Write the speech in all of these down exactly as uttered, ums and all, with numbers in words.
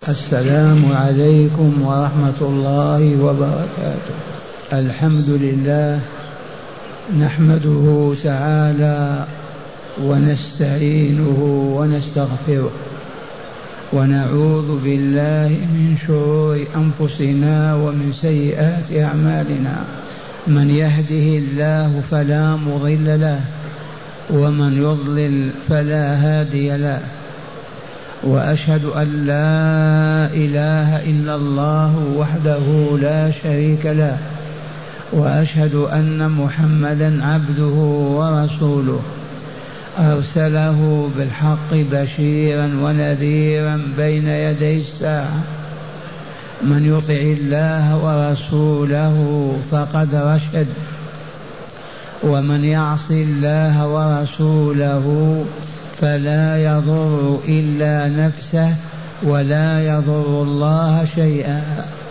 السلام عليكم ورحمة الله وبركاته. الحمد لله نحمده تعالى ونستعينه ونستغفره ونعوذ بالله من شرور أنفسنا ومن سيئات أعمالنا. من يهده الله فلا مضل له ومن يضلل فلا هادي له، وأشهد أن لا إله إلا الله وحده لا شريك له، وأشهد أن محمدا عبده ورسوله أرسله بالحق بشيرا ونذيرا بين يدي الساعة. من يطع الله ورسوله فقد رشد، ومن يعص الله ورسوله فلا يضر إلا نفسه ولا يضر الله شيئا.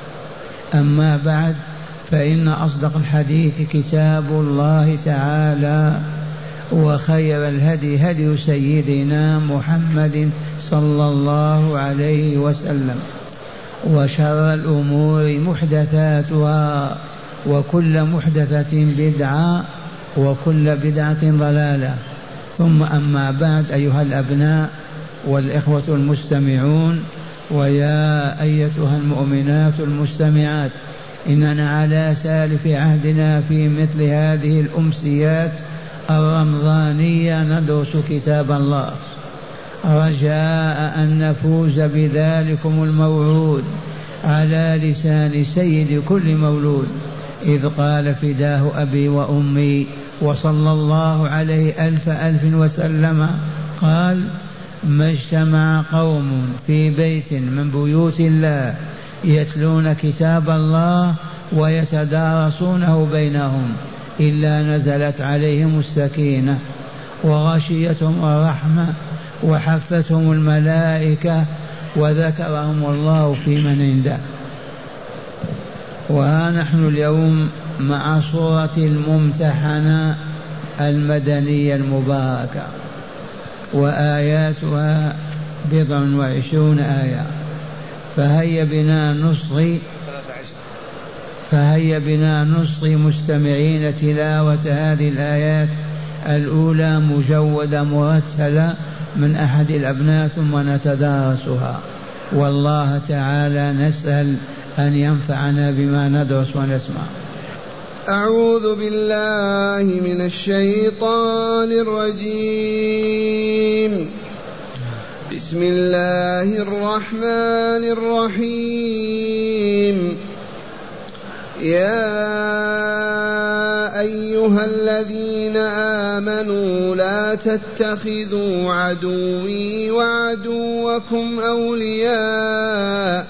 أما بعد، فإن أصدق الحديث كتاب الله تعالى، وخير الهدي هدي سيدنا محمد صلى الله عليه وسلم، وشر الأمور محدثاتها، وكل محدثة بدعة، وكل بدعة ضلالة. ثم أما بعد، أيها الأبناء والإخوة المستمعون، ويا أيتها المؤمنات المستمعات، إننا على سالف عهدنا في مثل هذه الأمسيات الرمضانية ندرس كتاب الله، رجاء أن نفوز بذلكم الموعود على لسان سيد كل مولود، إذ قال فداه أبي وأمي وصلى الله عليه ألف ألف وسلم، قال: ما اجتمع قوم في بيت من بيوت الله يتلون كتاب الله ويتدارسونه بينهم إلا نزلت عليهم السكينة وغشيتهم الرحمة وحفتهم الملائكة وذكرهم الله في من عنده. وها نحن اليوم مع سورة الممتحنة المدنية المباركة، وآياتها بضع وعشرون آية. فهيا بنا نصغي فهيا بنا نصغي مستمعين تلاوة هذه الآيات الأولى مجودة مرتلة من أحد الأبناء، ثم نتدارسها، والله تعالى نسأل أن ينفعنا بما ندرس ونسمع. أعوذ بالله من الشيطان الرجيم. بسم الله الرحمن الرحيم. يا أيها الذين آمنوا لا تتخذوا عدوي وعدوكم أولياء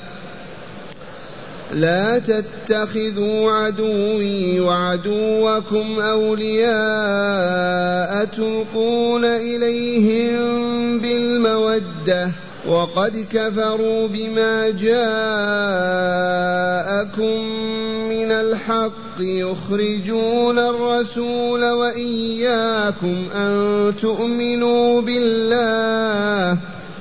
لا تتخذوا عدوي وعدوكم أولياء تلقون إليهم بالمودة وقد كفروا بما جاءكم من الحق يخرجون الرسول وإياكم أن تؤمنوا بالله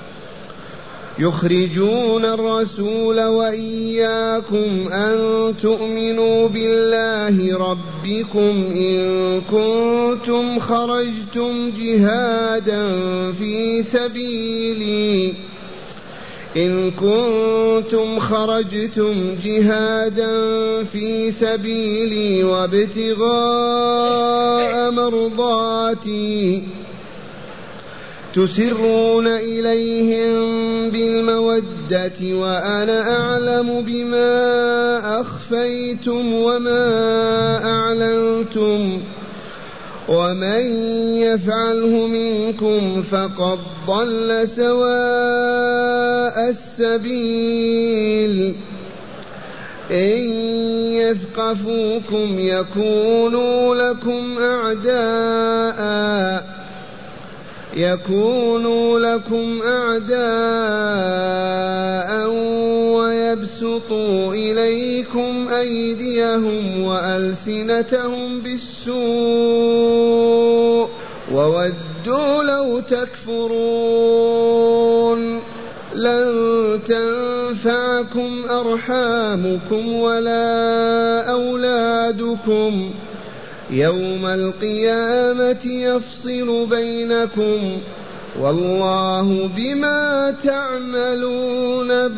يخرجون الرسول وإياكم أن تؤمنوا بالله ربكم إن كنتم خرجتم جهادا في سبيلي إن كنتم خرجتم جهادا في سبيلي وابتغاء مرضاتي تسرون إليهم بالمودة وأنا أعلم بما أخفيتم وما أعلنتم ومن يفعله منكم فقد ضل سواء السبيل. إن يثقفوكم يكونوا لكم أعداء يكونوا لكم أعداء ويبسطوا إليكم أيديهم وألسنتهم بالسوء وودوا لو تكفرون. لن تنفعكم أرحامكم ولا أولادكم يوم القيامة يفصل بينكم والله بما تعملون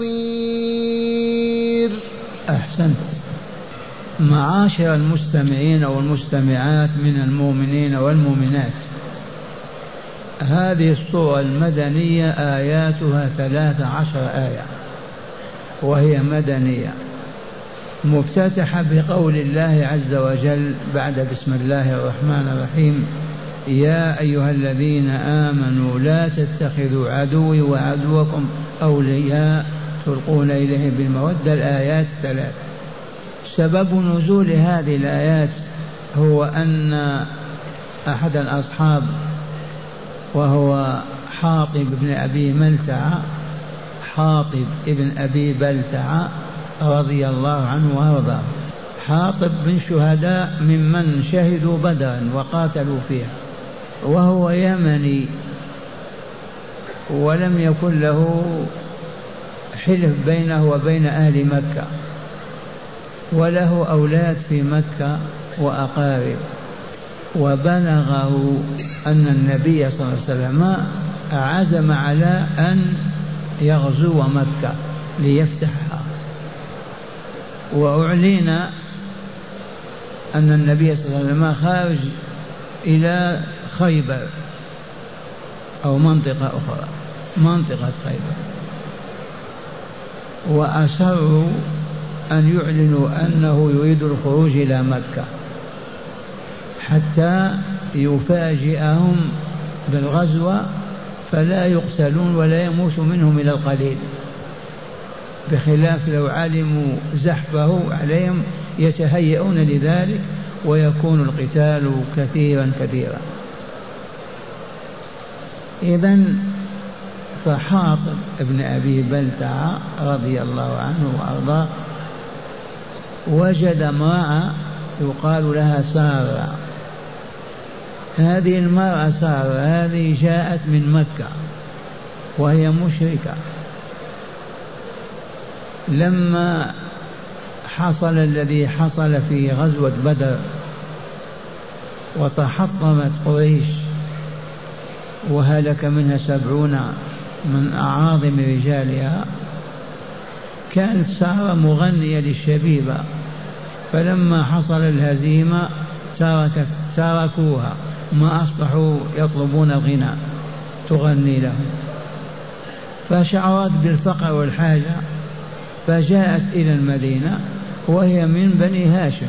بصير. أحسنت. معاشر المستمعين والمستمعات من المؤمنين والمؤمنات، هذه السورة المدنية آياتها ثلاث عشر آية وهي مدنية، مفتتحة بقول الله عز وجل بعد بسم الله الرحمن الرحيم: يا أيها الذين آمنوا لا تتخذوا عدوي وعدوكم أولياء تلقون إليهم بالمودة. الآيات الثلاث. سبب نزول هذه الآيات هو أن أحد الأصحاب وهو حاطب بن أبي ملتعة حاطب ابن أبي بلتعة رضي الله عنه وارضاه. حاطب من شهداء ممن شهدوا بدرا وقاتلوا فيها، وهو يمني ولم يكن له حلف بينه وبين أهل مكة، وله أولاد في مكة وأقارب. وبلغه أن النبي صلى الله عليه وسلم عزم على أن يغزو مكة ليفتحها، وأعلن أن النبي صلى الله عليه وسلم خارج إلى خيبر أو منطقة أخرى، منطقة خيبر، وأصروا أن يعلنوا أنه يريد الخروج إلى مكة حتى يفاجئهم بالغزوة فلا يقتلون ولا يموت منهم إلى القليل، بخلاف لو علموا زحفه عليهم يتهيئون لذلك ويكون القتال كثيرا كثيرا. إذن فحاطب ابن أبي بلتعة رضي الله عنه وأرضاه وجد امرأة يقال لها سارة. هذه المرأة سارة هذه جاءت من مكة وهي مشركة. لما حصل الذي حصل في غزوة بدر وتحطمت قريش وهلك منها سبعون من أعاظم رجالها، كانت سارة مغنية للشبيبة، فلما حصل الهزيمة تركت تركوها، ما أصبحوا يطلبون الغنى تغني لهم، فشعرت بالفقر والحاجة فجاءت إلى المدينة وهي من بني هاشم،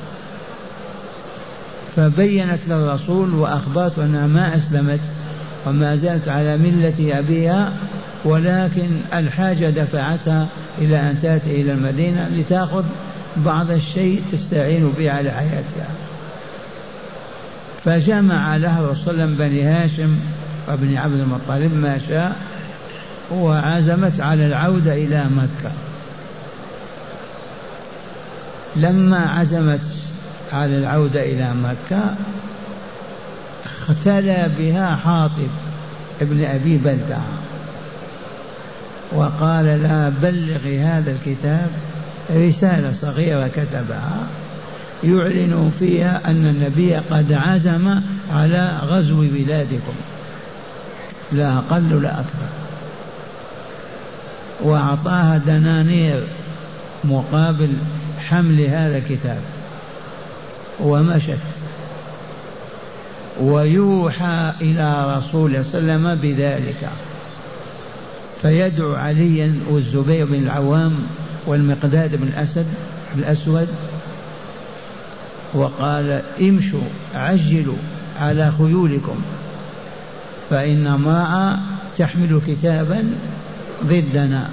فبينت للرسول وأخبرت أنها ما أسلمت وما زالت على ملة أبيها، ولكن الحاجة دفعتها إلى أن تأتي إلى المدينة لتأخذ بعض الشيء تستعين به على حياتها. فجمع لها الرسول صلى الله عليه وسلم بني هاشم وابن عبد المطلب ما شاء، وعزمت على العودة إلى مكة. لما عزمت على العودة إلى مكة اختلى بها حاطب ابن أبي بلتعة وقال لها: بلغي هذا الكتاب، رسالة صغيرة كتبها يعلن فيها أن النبي قد عزم على غزو بلادكم، لا أقل لا أكثر. وأعطاها دنانير مقابل حمل هذا الكتاب ومشت. ويوحى إلى رسول الله صلى الله عليه وسلم بذلك، فيدعو عليا والزبير بن العوام والمقداد بن الأسد الأسود وقال: امشوا عجلوا على خيولكم، فإن امرأة تحمل كتابا ضدنا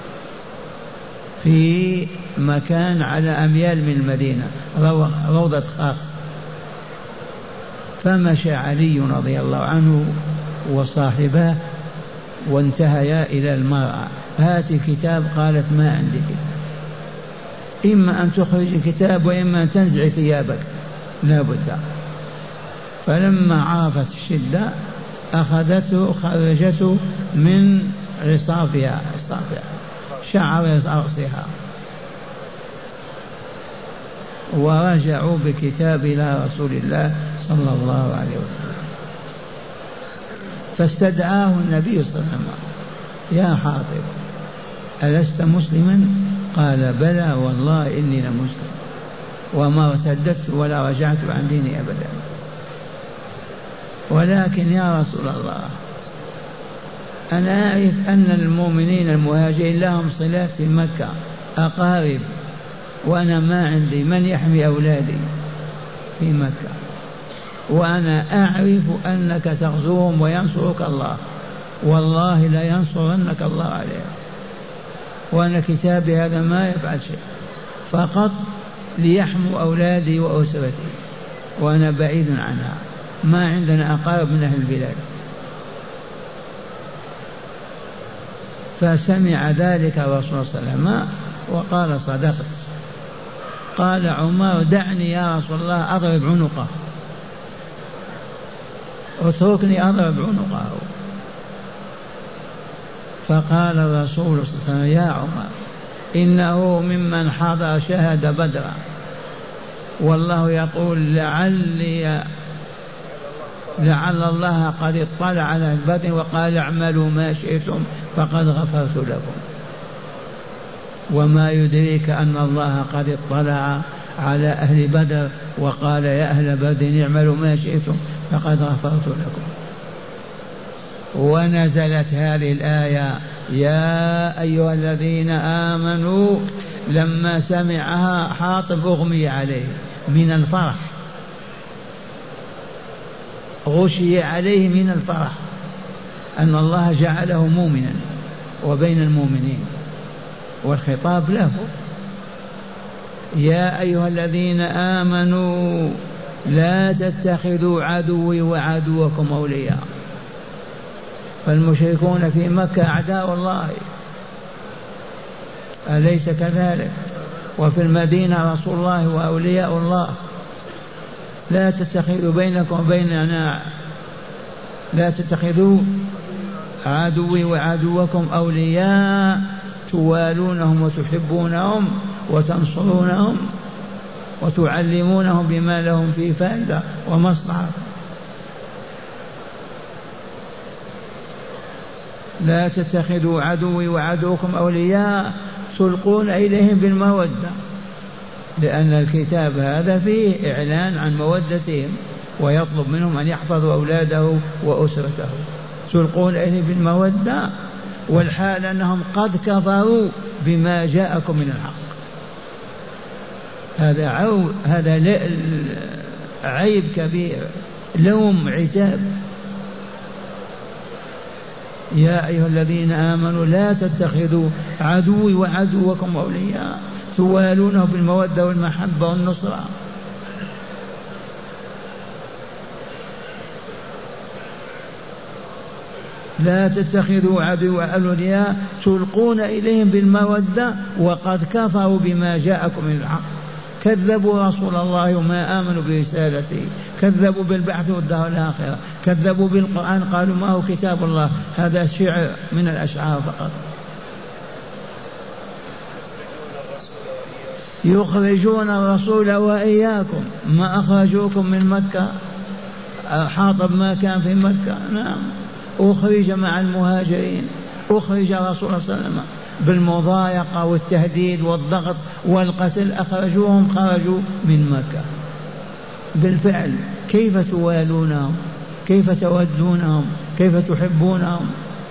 في مكان على أميال من المدينة روضة خاخ. فمشى علي رضي الله عنه وصاحباه وانتهيا إلى المرأة: هات الكتاب. قالت: ما عندي كتاب، إما أن تخرج الكتاب وإما أن تنزع ثيابك، لا بد. فلما عرفت الشدة أخذته خرجته من عصافها عصافها شعر رأسها. ورجعوا بكتاب إلى رسول الله صلى الله عليه وسلم، فاستدعاه النبي صلى الله عليه وسلم: يا حاطب ألست مسلما؟ قال: بلى والله إني لمسلم، وما ارتدت ولا رجعت عن ديني أبدا، ولكن يا رسول الله أنا أعرف أن المؤمنين المهاجرين لهم صلات في مكة، أقارب، وأنا ما عندي من يحمي أولادي في مكة، وأنا أعرف أنك تغزوهم وينصرك الله، والله لا ينصرنك الله عليهم، وأنا كتابي هذا ما يفعل شيء، فقط ليحموا أولادي وأسرتي، وأنا بعيد عنها، ما عندنا أقارب من أهل البلاد. فسمع ذلك الرسول صلى الله عليه وسلم وقال: صدقت. قال عمر: دعني يا رسول الله أضرب عنقه، اتركني أضرب عنقه. فقال الرسول صلى الله عليه وسلم: يا عمر إنه ممن حضر شهد بدرا، والله يقول: لعلي لعل الله قد اطلع على البدن وقال: اعملوا ما شئتم فقد غفرت لكم. وما يدريك أن الله قد اطلع على أهل بدر وقال: يا أهل بدر اعملوا ما شئتم فقد غفرت لكم. ونزلت هذه الآية: يا أيها الذين آمنوا، لما سمعها حاطب أغمي عليه من الفرح، غشي عليه من الفرح أن الله جعله مؤمنا وبين المؤمنين، والخطاب له: يا أيها الذين آمنوا لا تتخذوا عدوي وعدوكم أولياء. فالمشركون في مكة أعداء الله، أليس كذلك؟ وفي المدينة رسول الله وأولياء الله. لا تتخذوا بينكم وبيننا، لا تتخذوا عدوي وعدوكم أولياء توالونهم وتحبونهم وتنصرونهم وتعلمونهم بما لهم فيه فائدة ومصلحة. لا تتخذوا عدوي وعدوكم أولياء تلقون إليهم بالمودة، لأن الكتاب هذا فيه إعلان عن مودتهم، ويطلب منهم أن يحفظوا أولاده وأسرته. تلقون إليهم بالمودة والحال أنهم قد كفروا بما جاءكم من الحق. هذا عو هذا عيب كبير، لوم، عتاب. يا أيها الذين آمنوا لا تتخذوا عدوي وعدوكم أولياء توالونه بالمودة والمحبة والنصرة. لا تتخذوا عدوي وأولياء تلقون إليهم بالمودة وقد كفروا بما جاءكم من الحق. كذبوا رسول الله وما آمنوا برسالته، كذبوا بالبعث والدار الآخرة، كذبوا بالقرآن، قالوا ما هو كتاب الله، هذا شعر من الأشعار فقط. يخرجون الرسول وإياكم، ما أخرجوكم من مكة. حاطب ما كان في مكة، نعم، أخرج مع المهاجرين، أخرج الرسول صلى الله عليه وسلم بالمضايقة والتهديد والضغط والقتل، أخرجوهم، خرجوا من مكة. بالفعل كيف توالونهم، كيف تودونهم، كيف تحبونهم؟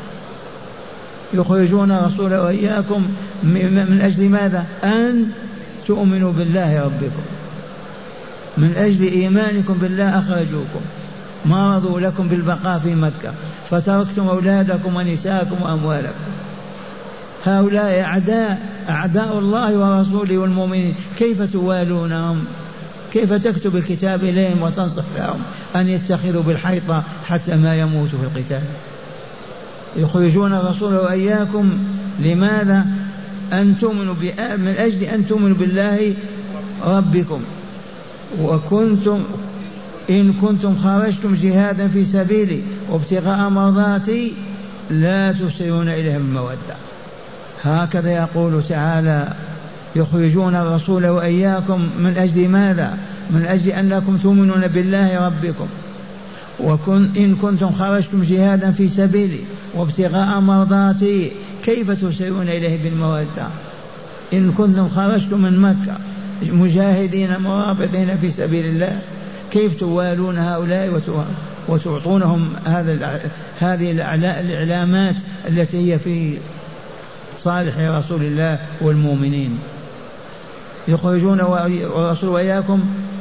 يخرجون الرسول وإياكم من أجل ماذا؟ أن تؤمنوا بالله ربكم، من أجل إيمانكم بالله أخرجوكم، ما رضوا لكم بالبقاء في مكة، فتركتم أولادكم ونساءكم وأموالكم. هؤلاء أعداء، أعداء الله ورسوله والمؤمنين، كيف توالونهم؟ كيف تكتب الكتاب إليهم وتنصح لهم أن يتخذوا بالحيطة حتى ما يموتوا في القتال؟ يخرجون الرسول وإياكم لماذا؟ أن تؤمنوا من أجل أن تؤمنوا بالله ربكم، وكنتم إن كنتم خرجتم جهادا في سبيلي وابتغاء مرضاتي لا تسيرون إليهم المودة. هكذا يقول تعالى يخرجون الرسول وإياكم من أجل ماذا؟ من أجل أنكم تؤمنون بالله ربكم وكن إن كنتم خرجتم جهادا في سبيلي وابتغاء مرضاتي كيف تسيرون إليه بالمودة؟ إن كنتم خرجتم من مكة مجاهدين مرابطين في سبيل الله كيف توالون هؤلاء وتعطونهم هذا هذه الإعلامات التي هي في صالح رسول الله والمؤمنين؟ يخرجون الرسول وإياكم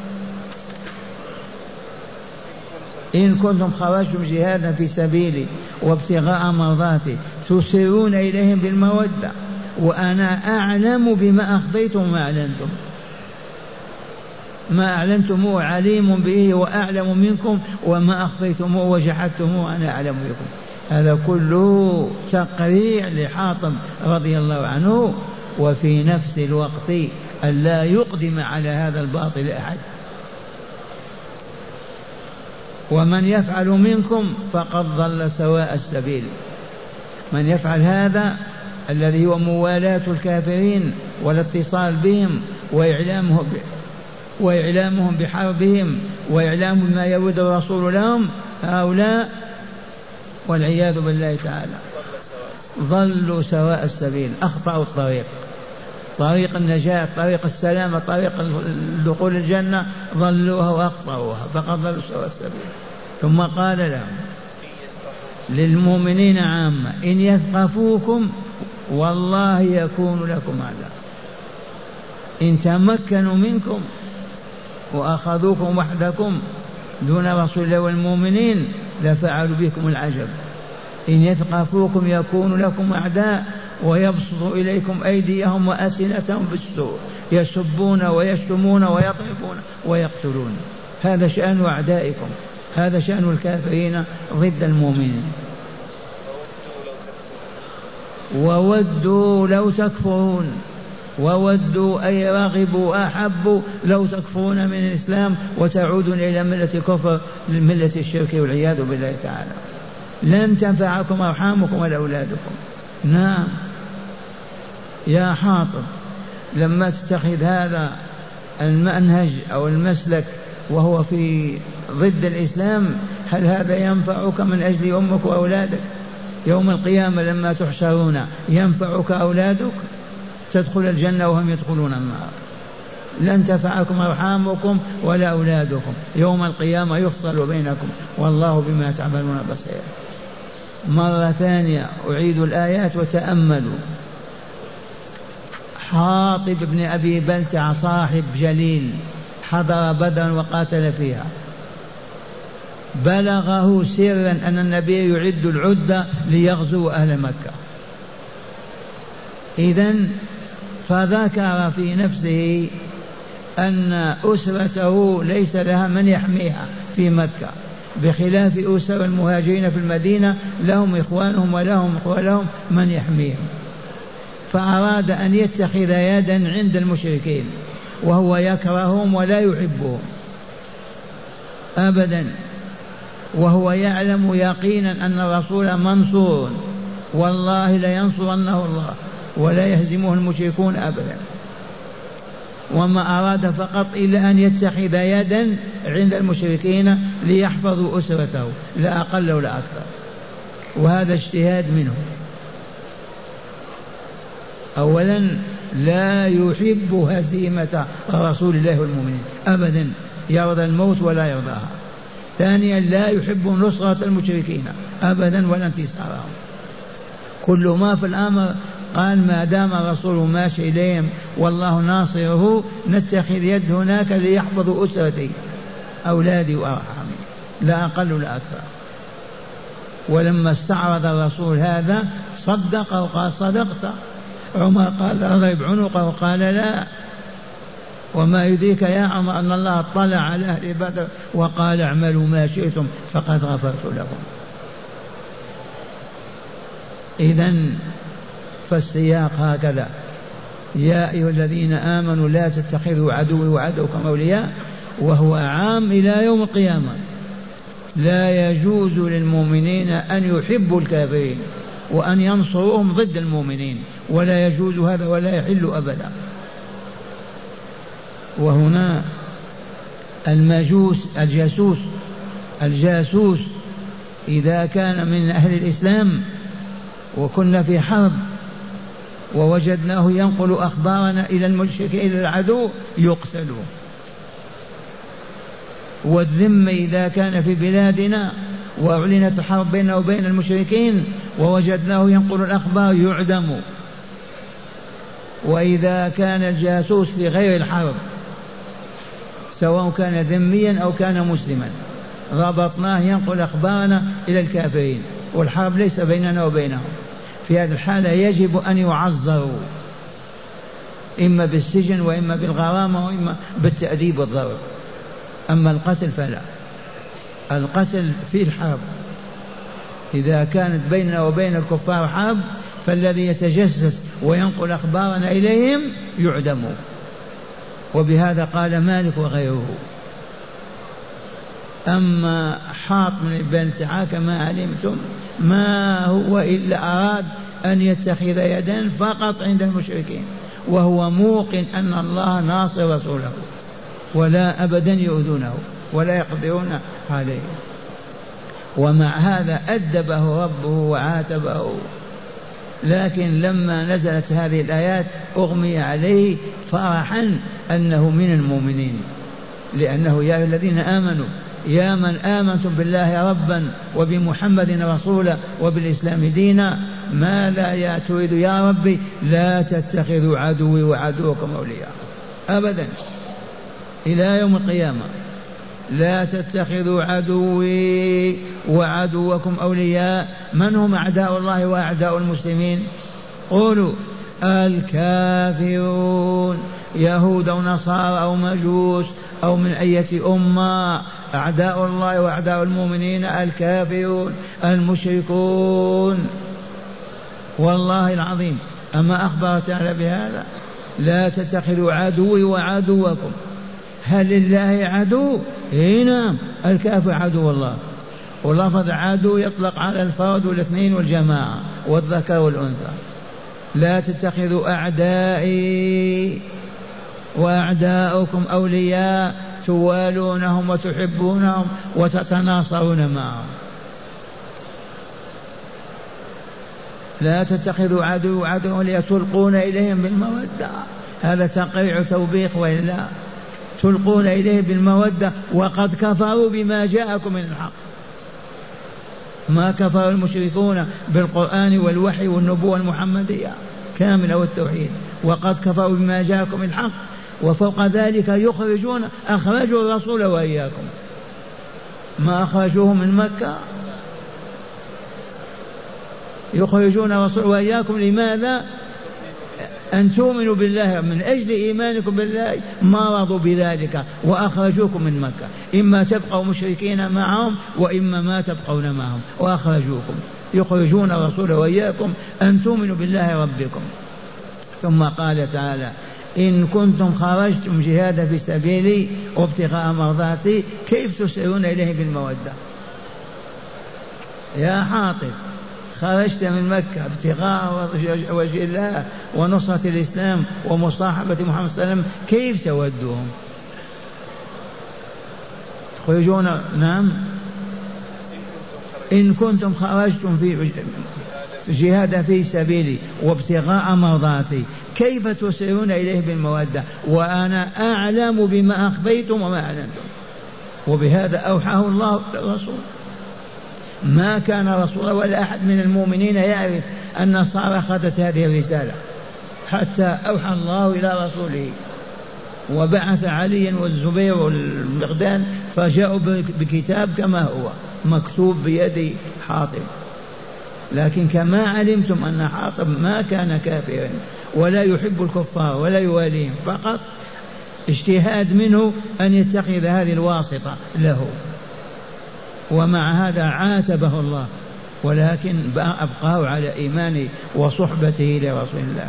إن كنتم خرجتم جهادا في سبيلي وابتغاء مرضاتي تسرون إليهم بالمودة وأنا أعلم بما أخفيتم وما أعلنتم، ما أعلنتموه عليم به وأعلم منكم وما أخفيتموه وجحدتموه أنا أعلم بكم. هذا كله تقريع لحاطب رضي الله عنه، وفي نفس الوقت ألا يقدم على هذا الباطل أحد. ومن يفعل منكم فقد ضل سواء السبيل. من يفعل هذا الذي هو موالاة الكافرين والاتصال بهم وإعلامهم وإعلامهم بحربهم وإعلام ما يود الرسول لهم، هؤلاء والعياذ بالله تعالى ضلوا سواء السبيل، أخطأوا الطريق، طريق النجاة، طريق السلامة، طريق دخول الجنة، ضلوها وأخطأوها فقد ضلوا سواء السبيل. ثم قال لهم للمؤمنين عامة إن يثقفوكم والله يكون لكم أعداء. إن تمكنوا منكم وأخذوكم وحدكم دون رسول الله والمؤمنين لفعلوا بكم العجب. إن يثقفوكم يكون لكم أعداء ويبسطوا إليكم أيديهم وألسنتهم بالسوء، يسبون ويشتمون ويضربون ويقتلون. هذا شأن أعدائكم، هذا شأن الكافرين ضد المؤمنين. وودوا لو تكفرون، وودوا أي رغبوا أحبوا لو تكفرون من الإسلام وتعودون إلى ملة الكفر ملة الشرك والعياذ بالله تعالى. لن تنفعكم أرحامكم ولا أولادكم. نعم يا حاطب، لما تتخذ هذا المنهج أو المسلك وهو في ضد الإسلام، هل هذا ينفعك من أجل أمك وأولادك؟ يوم القيامة لما تحشرون ينفعك أولادك؟ تدخل الجنة وهم يدخلون النار. لن تنفعكم أرحامكم ولا أولادكم، يوم القيامة يفصل بينكم والله بما تعملون بصير. مرة ثانية أعيد الآيات وتأملوا. حاطب بن أبي بلتع صاحب جليل حضر بدرا وقاتل فيها، بلغه سرا أن النبي يعد العدة ليغزو أهل مكة. إذن فذكر في نفسه أن أسرته ليس لها من يحميها في مكة، بخلاف أسر المهاجرين في المدينة لهم إخوانهم ولهم ولهم من يحميهم. فأراد أن يتخذ يدا عند المشركين وهو يكرههم ولا يحبهم أبدا، وهو يعلم يقينا أن الرسول منصور والله لينصرنه الله ولا يهزمه المشركون أبدا. وما أراد فقط إلا أن يتخذ يدا عند المشركين ليحفظوا أسرته، لا أقل ولا أكثر، وهذا اجتهاد منه. أولا لا يحب هزيمة رسول الله والمؤمنين أبدا، يرضى الموت ولا يرضاها. ثانيا لا يحب نصرة المشركين أبدا ولا انتصارهم. كل ما في الأمر قال ما دام الرسول ماشي إليهم والله ناصره نتخذ يد هناك ليحفظوا أسرتي أولادي وأرحامي، لا أقل ولا أكثر. ولما استعرض الرسول هذا صدق وقال صدقت. عمر قال أضرب عنقه قال لا. وما يدريك يا عمر أن الله اطلع على أهل بدر وقال اعملوا ما شئتم فقد غفرت لكم. إذن فالسياق هكذا: يا أيها الذين آمنوا لا تتخذوا عدوي وعدوكم أولياء، وهو عام إلى يوم القيامة. لا يجوز للمؤمنين أن يحبوا الكافرين وأن ينصروهم ضد المؤمنين، ولا يجوز هذا ولا يحل أبدا. وهنا المجوس الجاسوس الجاسوس إذا كان من أهل الإسلام وكنا في حرب ووجدناه ينقل أخبارنا إلى المشركين إلى العدو يقتل. والذم إذا كان في بلادنا وأعلنت الحرب بينه وبين المشركين ووجدناه ينقل الأخبار يعدم. وإذا كان الجاسوس في غير الحرب سواء كان ذميا أو كان مسلما ربطناه ينقل أخبارنا إلى الكافرين والحرب ليس بيننا وبينهم، في هذه الحالة يجب أن يعذروا إما بالسجن وإما بالغرامة وإما بالتأديب والضرب. أما القتل فلا. القتل في الحرب إذا كانت بيننا وبين الكفار حرب فالذي يتجسس وينقل أخبارنا إليهم يعدم. وبهذا قال مالك وغيره. أما حاطب بن التحاك ما علمتم ما هو إلا أراد أن يتخذ يدا فقط عند المشركين، وهو موقن أن الله ناصر رسوله ولا أبدا يؤذونه ولا يقدرون عليه. ومع هذا أدبه ربه وعاتبه، لكن لما نزلت هذه الآيات أغمي عليه فرحا أنه من المؤمنين، لأنه يا الذين آمنوا يا من آمنتم بالله ربا وبمحمد رسولا وبالإسلام دينا ما لا تريد يا ربي لا تتخذوا عدوي وعدوكم أولياء أبدا إلى يوم القيامة. لا تتخذوا عدوي وعدوكم أولياء. من هم أعداء الله وأعداء المسلمين؟ قولوا الكافرون، يهود أو نصارى أو مجوس أو من أية أمة. أعداء الله وأعداء المؤمنين الكافرون المشركون. والله العظيم أما أخبر تعالى بهذا لا تتخذوا عدوي وعدوكم. هل لله عدو؟ إيه نعم، الكافر عدو الله. ولفظ عدو يطلق على الفرد والاثنين والجماعة والذكر والأنثى. لا تتخذوا أعدائي وأعداؤكم أولياء توالونهم وتحبونهم وتتناصرون معهم. لا تتخذوا عدو عدو أولياء تلقون إليهم بالمودة. هذا تقريع توبيخ وإلا تلقون إليه بالمودة وقد كفروا بما جاءكم من الحق. ما كفر المشركون بالقرآن والوحي والنبوة المحمدية كاملة والتوحيد، وقد كفروا بما جاءكم من الحق. وفوق ذلك يخرجون أخرجوا الرسول وإياكم. ما أخرجوه من مكة يخرجون الرسول وإياكم. لماذا؟ أن تؤمنوا بالله. من أجل إيمانكم بالله ما رضوا بذلك وأخرجوكم من مكة. إما تبقوا مشركين معهم وإما ما تبقون معهم وأخرجوكم. يخرجون الرسول وإياكم أن تؤمنوا بالله ربكم. ثم قال تعالى إن كنتم خرجتم جهادا في سبيلي وابتغاء مرضاتي كيف تسيرون إليه بالمودة؟ يا حاطب خرجت من مكة ابتغاء وجه الله ونصرة الإسلام ومصاحبة محمد صلى الله عليه وسلم، كيف تودهم؟ تخرجون نعم إن كنتم خرجتم في جهاد في سبيلي وابتغاء مرضاتي كيف تسيرون إليه بالمودة وأنا أعلم بما أخفيتم وما أعلنتم. وبهذا أوحاه الله للرسول. ما كان رسول ولا أحد من المؤمنين يعرف أن النصارى أخذت هذه الرسالة حتى أوحى الله إلى رسوله وبعث عليا والزبير والمقداد فجاءوا بكتاب كما هو مكتوب بيد حاطب. لكن كما علمتم أن حاطب ما كان كافرا ولا يحب الكفار ولا يواليهم، فقط اجتهاد منه أن يتخذ هذه الواسطة له. ومع هذا عاتبه الله ولكن أبقاه على إيمانه وصحبته لرسول الله.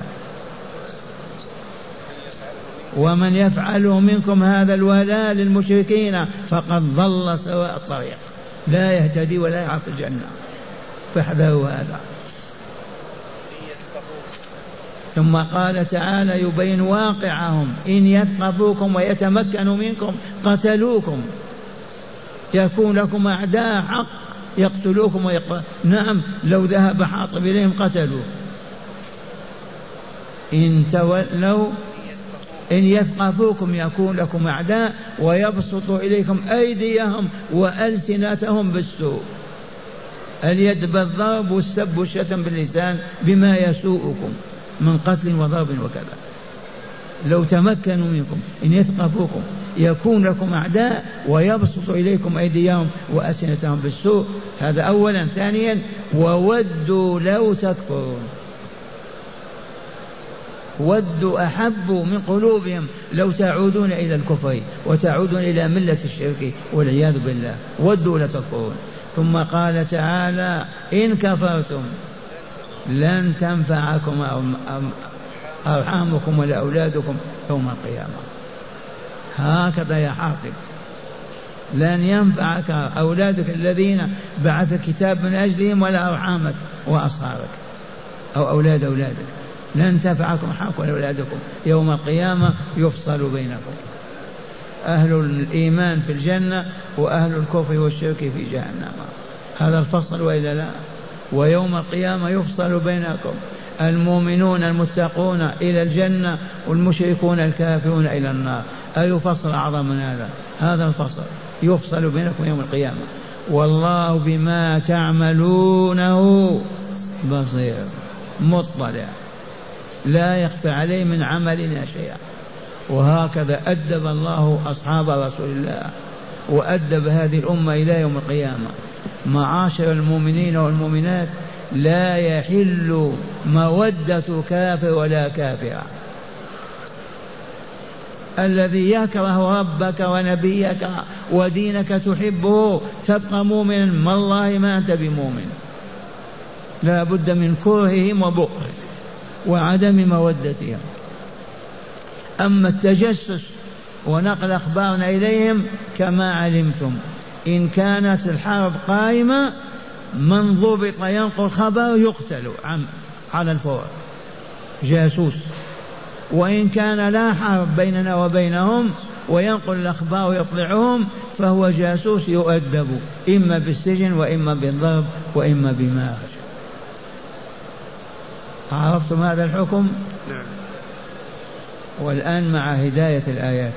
ومن يفعله منكم هذا الولاء للمشركين فقد ضل سواء الطريق، لا يهتدي ولا يعرف الجنة، فاحذروا هذا. ثم قال تعالى يبين واقعهم: إن يثقفوكم ويتمكنوا منكم قتلوكم، يكون لكم أعداء حق يقتلوكم ويقتلون. نعم، لو ذهب حاطب إليهم قتلوا. إن تولوا إن يثقفوكم يكون لكم أعداء ويبسطوا إليكم أيديهم وألسنتهم بالسوء. اليد بالضرب والسب والشتم باللسان بما يسوءكم من قتل وضرب وكذا. لو تمكنوا منكم إن يثقفوكم يكون لكم أعداء ويبسط إليكم أيديهم وألسنتهم بالسوء. هذا أولا. ثانيا: وودوا لو تكفرون. ودوا أحبوا من قلوبهم لو تعودون إلى الكفر وتعودون إلى ملة الشرك والعياذ بالله. ودوا لتكفرون. ثم قال تعالى: إن كفرتم لن تنفعكم أرحامكم ولا أولادكم يوم القيامة. هكذا يا حاطب، لن ينفعك أولادك الذين بعث الكتاب من أجلهم ولا أرحامك وأصهارك أو أولاد أولادك. لن تنفعكم أرحامكم ولا أولادكم يوم القيامة، يفصل بينكم، أهل الإيمان في الجنة وأهل الكفر والشرك في جهنم. هذا الفصل وإلا لا؟ ويوم القيامة يفصل بينكم، المؤمنون المتقون إلى الجنة والمشركون الكافرون إلى النار. أي فصل أعظم من هذا؟ هذا الفصل يفصل بينكم يوم القيامة. والله بما تعملونه بصير مطلع، لا يخفى عليه من عملنا شيئا. وهكذا أدب الله أصحاب رسول الله وأدب هذه الأمة إلى يوم القيامة. معاشر المؤمنين والمؤمنات، لا يحل مودة كافر ولا كافرة. الذي يكره ربك ونبيك ودينك تحبه تبقى مؤمنا، ما الله ما أنت بمؤمن. لا بد من كرههم وبغضهم وعدم مودتهم. أما التجسس ونقل أخبارنا إليهم كما علمتم، إن كانت الحرب قائمة من ضبط ينقل خبر يقتل على الفور، جاسوس. وإن كان لا حرب بيننا وبينهم وينقل الأخبار ويطلعهم فهو جاسوس يؤدب إما بالسجن وإما بالضرب وإما بما. عرفتم هذا الحكم؟ نعم. والآن مع هداية الآيات.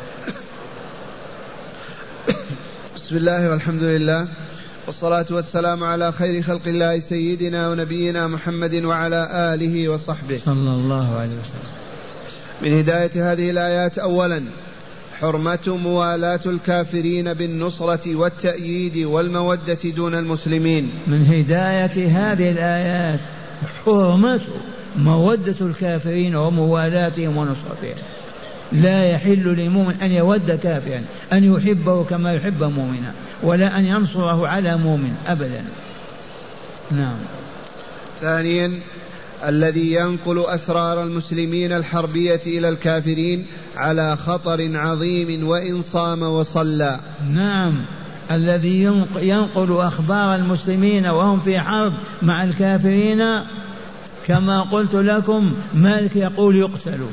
بسم الله والحمد لله والصلاة والسلام على خير خلق الله سيدنا ونبينا محمد وعلى آله وصحبه صلى الله عليه وسلم. من هداية هذه الآيات: أولا حرمة موالاة الكافرين بالنصرة والتأييد والمودة دون المسلمين. من هداية هذه الآيات حرمة مودة الكافرين وموالاتهم ونصرتهم. لا يحل لمؤمن أن يود كافرا، أن يحبه كما يحب مؤمنا، ولا أن ينصره على مؤمن أبدا. نعم. ثانيا الذي ينقل أسرار المسلمين الحربية إلى الكافرين على خطر عظيم وإن صام وصلى. نعم، الذي ينقل أخبار المسلمين وهم في حرب مع الكافرين كما قلت لكم مالك يقول يقتلوا.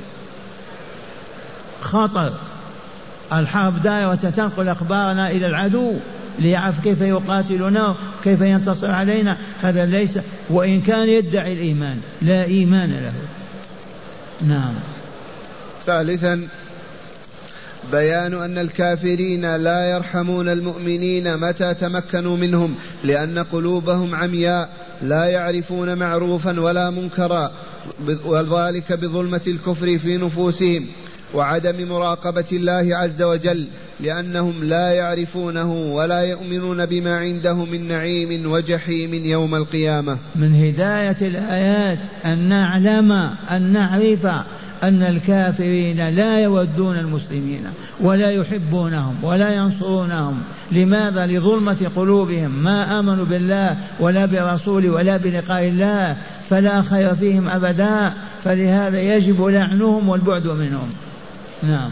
خطر. الحرب دائرة تنقل أخبارنا إلى العدو ليعرف كيف يقاتلنا كيف ينتصر علينا. هذا ليس، وإن كان يدعي الإيمان لا إيمان له. نعم. ثالثا بيان أن الكافرين لا يرحمون المؤمنين متى تمكنوا منهم، لأن قلوبهم عمياء لا يعرفون معروفا ولا منكرا، وذلك بظلمة الكفر في نفوسهم وعدم مراقبة الله عز وجل، لأنهم لا يعرفونه ولا يؤمنون بما عنده من نعيم وجحيم يوم القيامة. من هداية الآيات أن نعلم أن نعرف أن الكافرين لا يودون المسلمين ولا يحبونهم ولا ينصرونهم. لماذا؟ لظلمة قلوبهم، ما آمنوا بالله ولا برسوله ولا بلقاء الله، فلا خير فيهم أبدا. فلهذا يجب لعنهم والبعد منهم. نعم.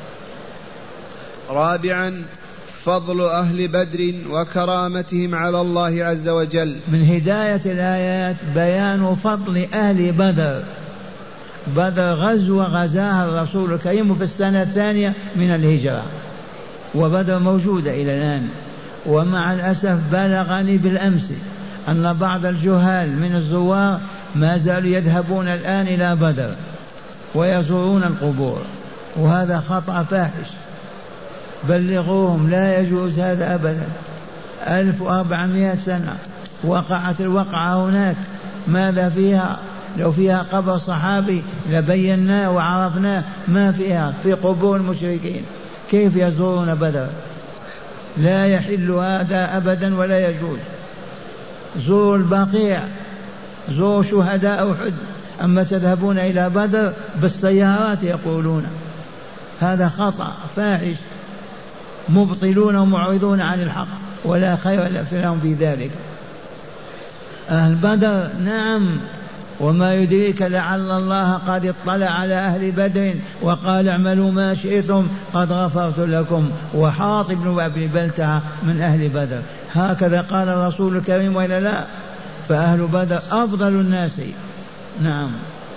رابعا فضل أهل بدر وكرامتهم على الله عز وجل. من هداية الآيات بيان فضل أهل بدر بدر غزوة غزاها الرسول الكريم في السنة الثانية من الهجرة، وبدر موجودة إلى الآن. ومع الأسف بلغني بالأمس أن بعض الجهال من الزوار ما زالوا يذهبون الآن إلى بدر ويزورون القبور، وهذا خطأ فاحش. بلغوهم لا يجوز هذا أبدا. ألف وأربعمائة سنة وقعت الوقعة هناك، ماذا فيها؟ لو فيها قبر صحابي لبيناه وعرفناه، ما فيها، في قبور المشركين. كيف يزورون بدر؟ لا يحل هذا أبدا ولا يجوز. زوروا البقيع، زوروا شهداء أحد، أما تذهبون إلى بدر بالسيارات يقولون هذا خطأ فاحش، مبطلون ومعرضون عن الحق، ولا خير لهم في ذلك. أهل بدر نعم، وما يدريك لعل الله قد اطلع على أهل بدر وقال اعملوا ما شئتم قد غفرت لكم. وحاطب بن أبي بلتعة من أهل بدر، هكذا قال الرسول الكريم وإلا لا؟ فأهل بدر أفضل الناس. نعم.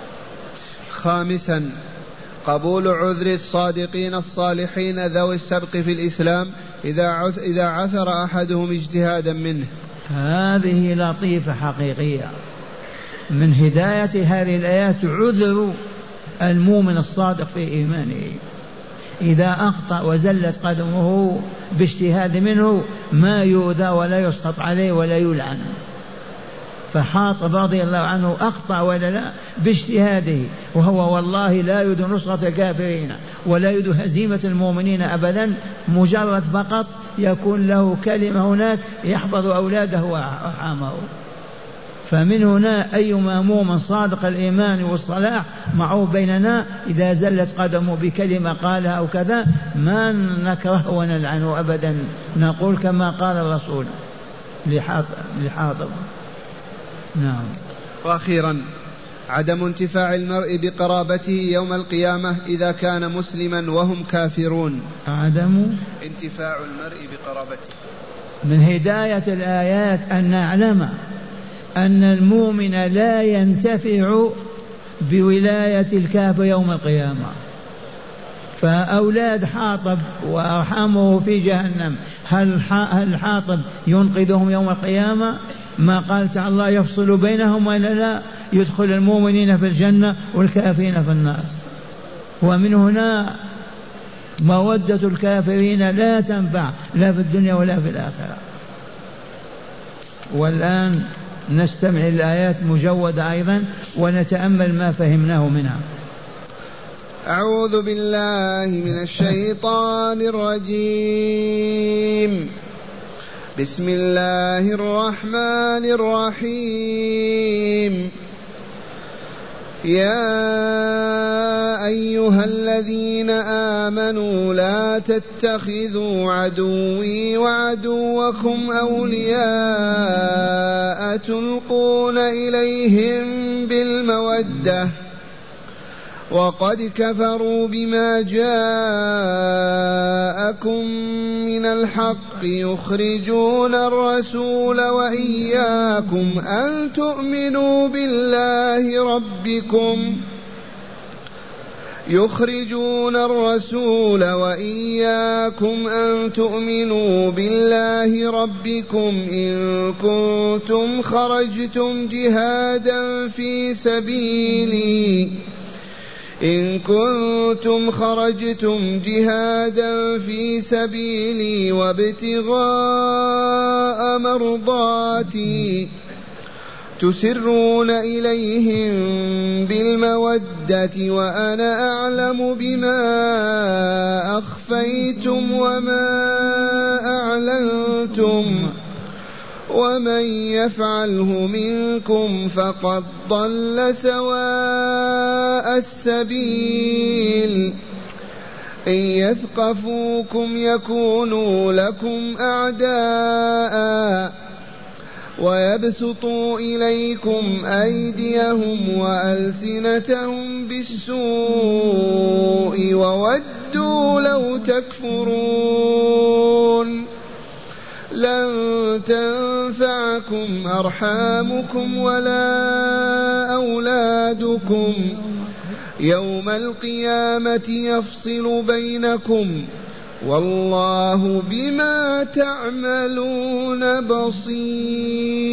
خامسا قبول عذر الصادقين الصالحين ذوي السبق في الإسلام إذا عثر أحدهم اجتهادا منه. هذه لطيفة حقيقية من هداية هذه الآيات، عذر المؤمن الصادق في إيمانه. إذا أخطأ وزلت قدمه باجتهاد منه ما يؤذى ولا يسقط عليه ولا يلعن. فحاطب رضي الله عنه أخطأ ولا لا باجتهاده، وهو والله لا يريد نصرة الكافرين ولا يريد هزيمة المؤمنين أبدا، مجرد فقط يكون له كلمة هناك يحفظ أولاده وأرحامه. فمن هنا أيما مؤمن صادق الإيمان والصلاح معروف بيننا إذا زلت قدمه بكلمة قالها أو كذا ما نكره ونلعنه أبدا، نقول كما قال الرسول لحاطب. نعم. وأخيرا عدم انتفاع المرء بقرابته يوم القيامة إذا كان مسلما وهم كافرون. عدم انتفاع المرء بقرابته. من هداية الآيات أن نعلم أن المؤمن لا ينتفع بولاية الكافر يوم القيامة. فأولاد حاطب وأرحامه في جهنم، هل هل حاطب ينقذهم يوم القيامة؟ ما قال تعالى الله يفصل بينهم ولا لا؟ يدخل المؤمنين في الجنة والكافرين في النار. ومن هنا مودة الكافرين لا تنفع لا في الدنيا ولا في الآخرة. والآن نستمع الآيات مجودة أيضا ونتأمل ما فهمناه منها. أعوذ بالله من الشيطان الرجيم. بسم الله الرحمن الرحيم. يا أيها الذين آمنوا لا تتخذوا عدوي وعدوكم أولياء تلقون إليهم بالمودة وقد كفروا بما جاءكم من الحق يخرجون الرسول وإياكم أن تؤمنوا بالله ربكم يخرجون الرسول وإياكم أن تؤمنوا بالله ربكم إن كنتم خرجتم جهادا في سبيلي إن كنتم خرجتم جهادا في سبيلي وابتغاء مرضاتي تسرون إليهم بالمودة وأنا أعلم بما أخفيتم وما أعلنتم ومن يفعله منكم فقد ضل سواء السبيل إن يثقفوكم يكونوا لكم أعداء ويبسطوا إليكم أيديهم وألسنتهم بالسوء وودوا لو تكفرون لن تنفعكم أرحامكم ولا أولادكم يوم القيامة يفصل بينكم والله بما تعملون بصير.